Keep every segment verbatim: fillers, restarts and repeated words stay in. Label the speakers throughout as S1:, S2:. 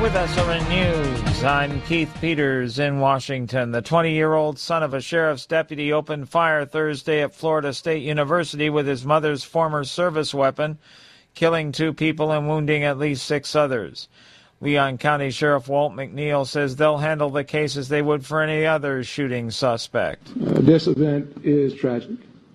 S1: With S R N News, I'm Keith Peters in Washington. The twenty-year-old son of a sheriff's deputy opened fire Thursday at Florida State University with his mother's former service weapon, killing two people and wounding at least six others. Leon County Sheriff Walt McNeil says they'll handle the case as they would for any other shooting suspect.
S2: Uh, this event is tragic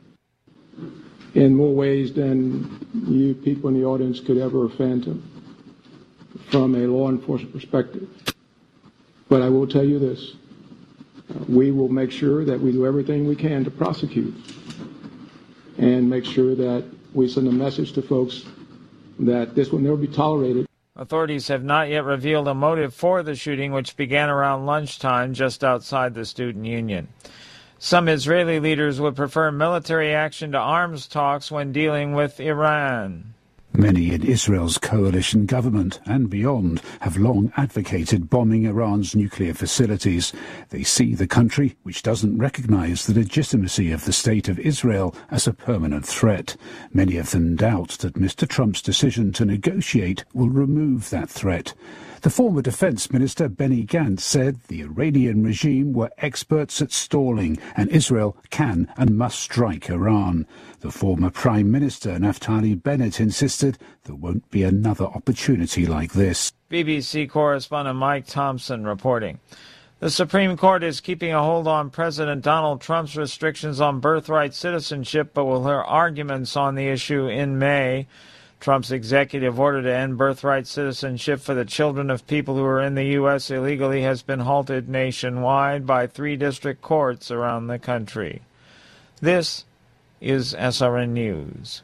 S2: in more ways than you people in the audience could ever phantom from a law enforcement perspective. But I will tell you this, uh, we will make sure that we do everything we can to prosecute and make sure that we send a message to folks that this will never be tolerated.
S1: Authorities have not yet revealed a motive for the shooting, which began around lunchtime just outside the student union. Some Israeli leaders would prefer military action to arms talks when dealing with Iran.
S3: Many in Israel's coalition government and beyond have long advocated bombing Iran's nuclear facilities. They see the country, which doesn't recognize the legitimacy of the state of Israel, as a permanent threat. Many of them doubt that Mister Trump's decision to negotiate will remove that threat. The former defense minister Benny Gantz said the Iranian regime were experts at stalling and Israel can and must strike Iran. The former prime minister Naftali Bennett insisted there won't be another opportunity like this.
S1: B B C correspondent Mike Thompson reporting. The Supreme Court is keeping a hold on President Donald Trump's restrictions on birthright citizenship, but will hear arguments on the issue in May. Trump's executive order to end birthright citizenship for the children of people who are in the U S illegally has been halted nationwide by three district courts around the country. This is S R N News.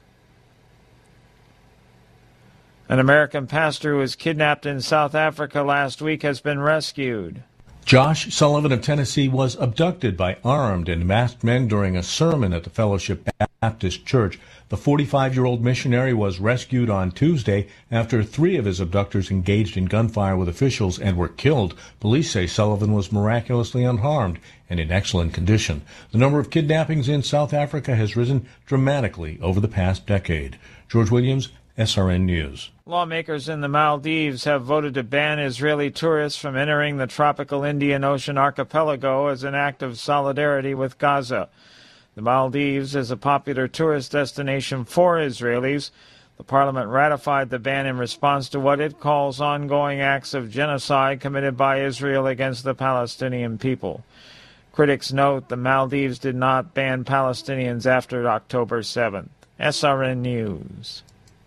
S1: An American pastor who was kidnapped in South Africa last week has been rescued.
S4: Josh Sullivan of Tennessee was abducted by armed and masked men during a sermon at the Fellowship Baptist Church. The forty-five-year-old missionary was rescued on Tuesday after three of his abductors engaged in gunfire with officials and were killed. Police say Sullivan was miraculously unharmed and in excellent condition. The number of kidnappings in South Africa has risen dramatically over the past decade. George Williams, S R N News.
S1: Lawmakers in the Maldives have voted to ban Israeli tourists from entering the tropical Indian Ocean archipelago as an act of solidarity with Gaza. The Maldives is a popular tourist destination for Israelis. The parliament ratified the ban in response to what it calls ongoing acts of genocide committed by Israel against the Palestinian people. Critics note the Maldives did not ban Palestinians after October seventh. S R N News.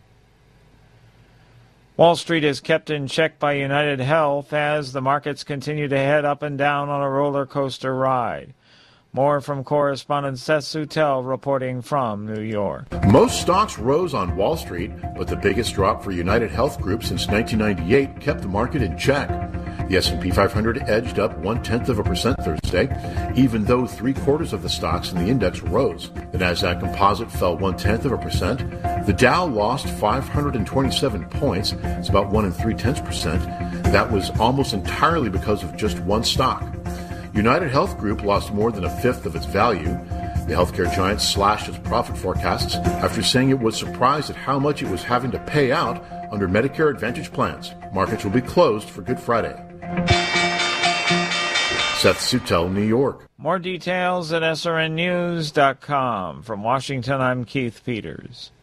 S1: Wall Street is kept in check by United Health as the markets continue to head up and down on a roller coaster ride. More from correspondent Seth Sutel reporting from New York.
S5: Most stocks rose on Wall Street, but the biggest drop for United Health Group since nineteen ninety-eight kept the market in check. The S and P five hundred edged up one-tenth of a percent Thursday, even though three-quarters of the stocks in the index rose. The Nasdaq Composite fell one-tenth of a percent. The Dow lost five hundred twenty-seven points. It's about one and three-tenths percent. That was almost entirely because of just one stock. United Health Group lost more than a fifth of its value. The healthcare giant slashed its profit forecasts after saying it was surprised at how much it was having to pay out under Medicare Advantage plans. Markets will be closed for Good Friday. Seth Sutel, New York.
S1: More details at S R N news dot com. From Washington, I'm Keith Peters.